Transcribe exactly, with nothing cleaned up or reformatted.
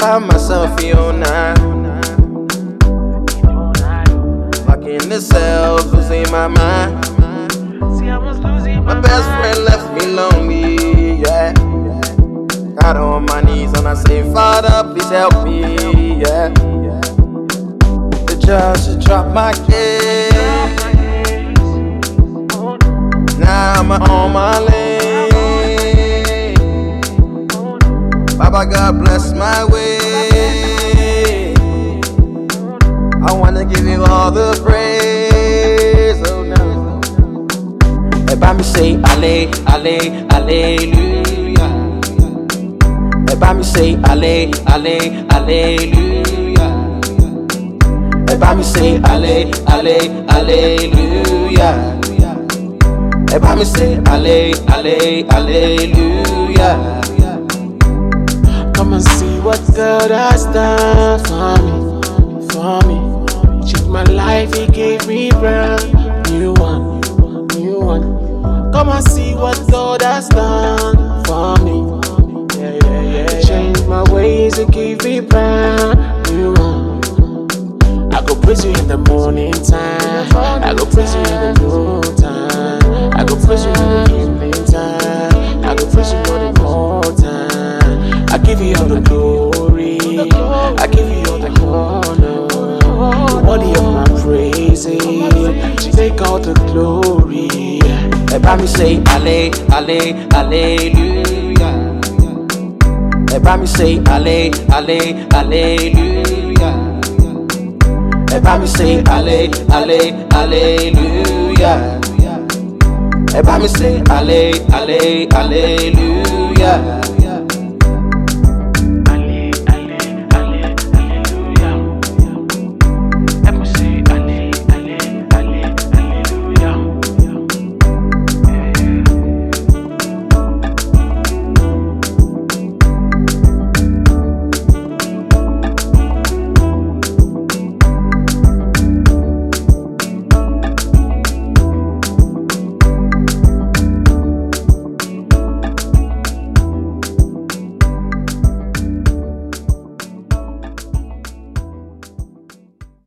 find myself here now. Back in the cells, losing my mind. My best friend left me lonely, yeah. Got on my knees and I say, Father, please help me, yeah. The judge dropped my case. Now I'm on my lane. Baba, God bless my way. I wanna give you all the praise, oh no. Eba mi say, alle, alle, alleluia. Eba mi say, alle, alle, alleluia. Eba mi say, alle, alle, alleluia. Eba mi say, alle, alle, alleluia. Come and see what God has done for me, for me. Check my life, He gave me breath, new one, new one. Come and see what God has done for me. Yeah, yeah, yeah. He changed my ways, He gave me breath, new one. I go praise You in the morning time, I go praise You in the noon time, I go praise You in the evening time, I go praise You more than all time. I give You all the glory, I give You all the honor. The worthy of my praises, take all the glory. Eba mi say, alle, alle, alleluia. Eba mi say, alle, alle, alleluia. Eba mi say, alle, alle, alleluia. Eba mi say, alle, alle, alleluia.